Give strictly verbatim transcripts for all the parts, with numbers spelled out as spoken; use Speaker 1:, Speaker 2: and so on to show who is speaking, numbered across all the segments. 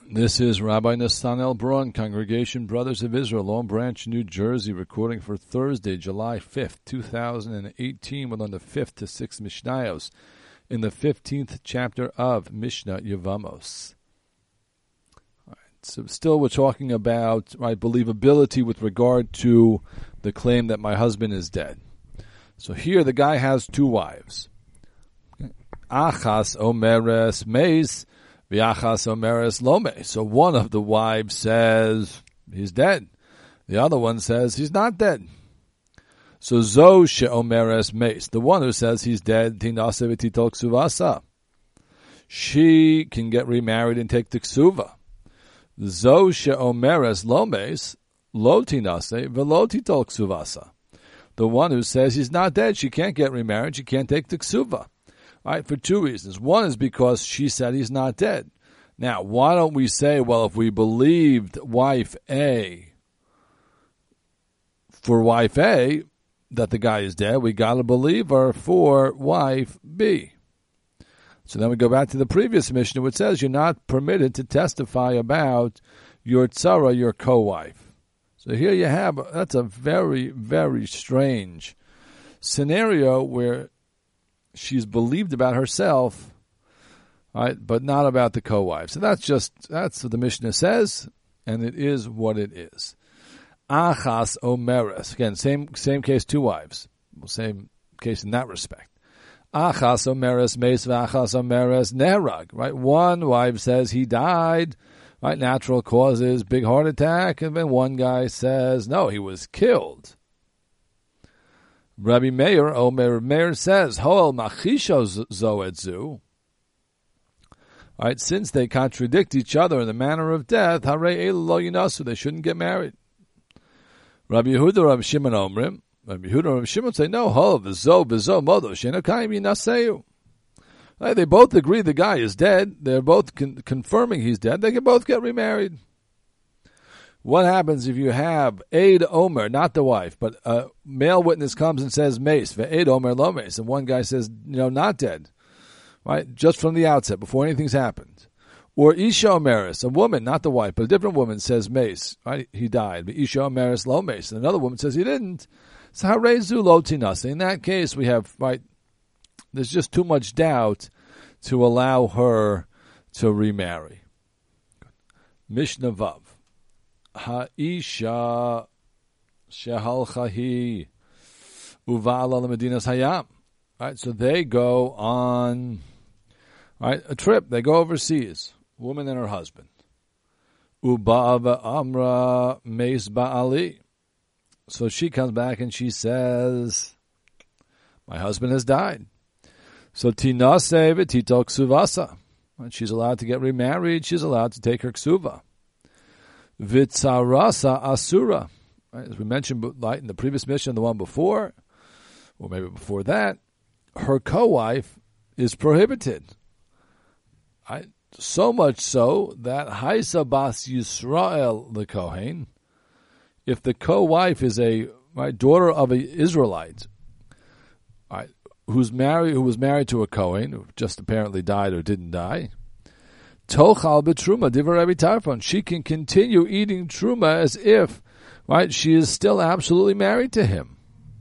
Speaker 1: This is Rabbi Nathaniel Braun, Congregation Brothers of Israel, Long Branch, New Jersey, recording for Thursday, July fifth, two thousand eighteen. We're on the fifth to sixth Mishnayos in the fifteenth chapter of Mishnah Yevamos. All right, so still we're talking about right believability with regard to the claim that my husband is dead. So here the guy has two wives. Achas omeres meis. So one of the wives says he's dead. The other one says he's not dead. So zo she'omeres meis, the one who says he's dead, tinase v'titol ksuvasa, she can get remarried and take the ksuva. Zo she'omeres lo meis, lo tinase v'lo titol ksuvasa. The one who says he's not dead, she can't get remarried, she can't take the ksuva. All right, for two reasons. One is because she said he's not dead. Now, why don't we say, well, if we believed wife A for wife A that the guy is dead, we got to believe her for wife B. So then we go back to the previous Mishnah, which says you're not permitted to testify about your tzara, your co-wife. So here you have, that's a very, very strange scenario where she's believed about herself, right, but not about the co-wife. So that's just, that's what the Mishnah says, and it is what it is. Achas omeres. Again, same same case, two wives. Same case in that respect. Achas omeres meis v'achas omeres nerag. Right, one wife says he died, right, natural causes, big heart attack, and then one guy says, no, he was killed. Rabbi Meir, Omer Meir says, Hoel machisho zoetzu. All right, since they contradict each other in the manner of death, harei elu lo yinasu, they shouldn't get married. Rabbi Yehuda, Rabbi Shimon Omrim, Rabbi Yehuda, Rabbi Shimon say, no, Hoel v'zo v'zo modo sheno kaim yinaseu. Right, they both agree the guy is dead. They're both con- confirming he's dead. They can both get remarried. What happens if you have Eid Omer, not the wife, but a male witness comes and says Mace, Eid Omer lo Mace, and one guy says, you know, not dead, right? Just from the outset, before anything's happened. Or Isha Omeris, a woman, not the wife, but a different woman says Mace, right? He died. But Isha Omeris lo Mace, and another woman says he didn't. So Harezu lo Tinas. In that case, we have, right, there's just too much doubt to allow her to remarry. Mishnah Vav. Ha'isha shehalcha hi uva'ala lemedinas hayam. Right, so they go on, right, a trip. They go overseas. Woman and her husband. Uba'ava amra meis ba'ali. So she comes back and she says, "My husband has died." So tinase v'titol ksuvasa. Right, she's allowed to get remarried. She's allowed to take her ksuva. Vitzarasa asura, right? As we mentioned like in the previous mission, the one before, or maybe before that, her co-wife is prohibited. Right? So much so that Haisa Bas Yisrael the Kohen, if the co-wife is a right, daughter of an Israelite, right, who's married, who was married to a Kohen, who just apparently died or didn't die, Tochal betruma divrei Rabbi Tarfon. She can continue eating truma as if, right, she is still absolutely married to him.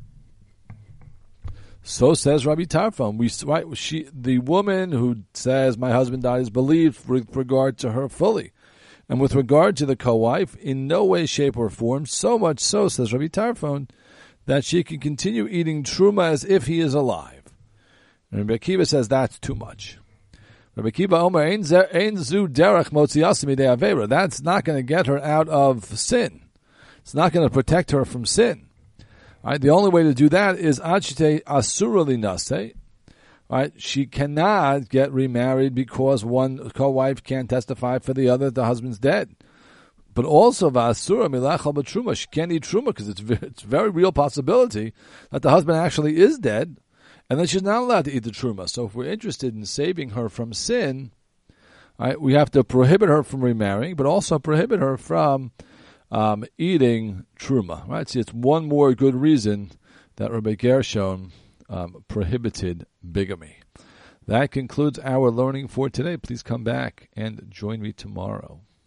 Speaker 1: So says Rabbi Tarfon. We, right, she, the woman who says my husband died is believed with regard to her fully, and with regard to the co-wife, in no way, shape, or form. So much so, says Rabbi Tarfon, that she can continue eating truma as if he is alive. And Rabbi Akiva says that's too much. Rabbi Akiva Omer, ein zu derech motzias midei avera. That's not going to get her out of sin. It's not going to protect her from sin. Right? The only way to do that is achite asura linase. Right? She cannot get remarried because one co-wife can't testify for the other that the husband's dead. But also v'asura milachal b'truma. She can't eat truma because it's it's a very real possibility that the husband actually is dead. And then she's not allowed to eat the truma. So if we're interested in saving her from sin, right, we have to prohibit her from remarrying, but also prohibit her from um, eating truma. Right? See, it's one more good reason that Rabbi Gershon um, prohibited bigamy. That concludes our learning for today. Please come back and join me tomorrow.